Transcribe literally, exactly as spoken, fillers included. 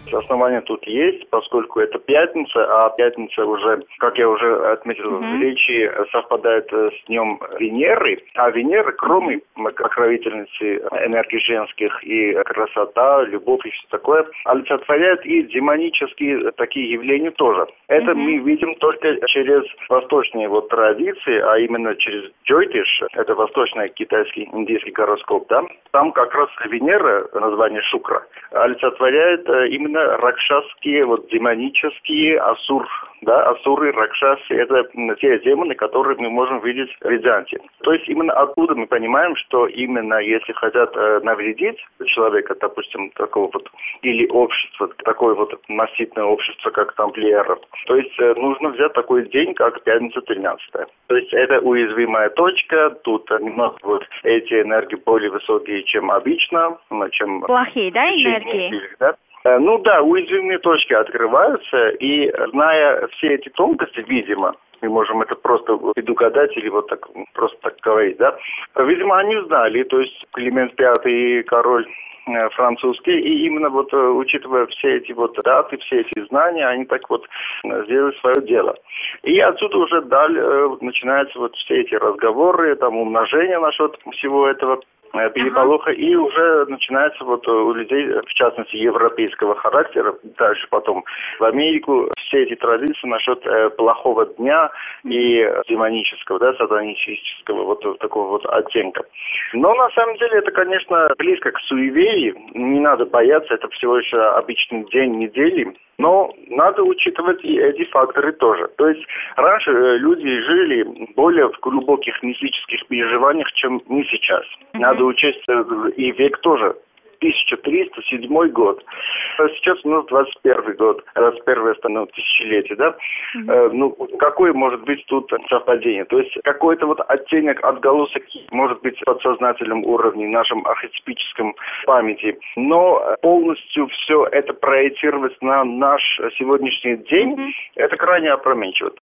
Основания тут есть, поскольку это пятница, а пятница уже, как я уже отметил mm-hmm. в речи, совпадает с днем Венеры. А Венера, кроме покровительницы энергии женских и красота, любовь и все такое, олицетворяет и демонические такие явления тоже. Это mm-hmm. мы видим только через восточные вот традиции, а именно через Джойтиш, это восточный китайский индийский гороскоп, да. Там как раз Венера, название Шукра, олицетворяет именно ракшасские, вот демонические асур, да, асуры, ракшасы, это те демоны, которые мы можем видеть в Веданте. То есть именно оттуда мы понимаем, что именно если хотят э, навредить человека, допустим, такого вот, или общество, такое вот массивное общество, как тамплиеров, то есть э, нужно взять такой день, как пятница тринадцатая. То есть это уязвимая точка, тут немного вот эти энергии более высокие, чем обычно, чем... Плохие, да, энергии? Недель, да? Ну да, уязвимые точки открываются, и зная все эти тонкости, видимо, мы можем это просто предугадать или вот так просто так говорить, да. Видимо, они знали, то есть Климент Пятый, король французский, и именно вот учитывая все эти вот даты, все эти знания, они так вот сделали свое дело. И отсюда уже далее начинаются вот все эти разговоры, там умножение насчет всего этого переполоха, ага. и уже начинается вот у людей, в частности, европейского характера, дальше потом в Америку, все эти традиции насчет э, плохого дня и демонического, да, сатанического вот такого вот оттенка. Но на самом деле это, конечно, близко к суеверию, не надо бояться, это всего лишь обычный день недели, но надо учитывать и эти факторы тоже. То есть раньше люди жили более в глубоких мистических переживаниях, чем мы сейчас. Mm-hmm. Надо учесть и век тоже. тысяча триста седьмой год. Сейчас у нас двадцать первый год, двадцать первое ну, тысячелетие, да? Mm-hmm. Э, ну, какое может быть тут совпадение? То есть какой-то вот оттенок, отголосок может быть в подсознательном уровне, в нашем архетипическом памяти, но полностью все это проецировать на наш сегодняшний день, mm-hmm. это крайне опрометчиво.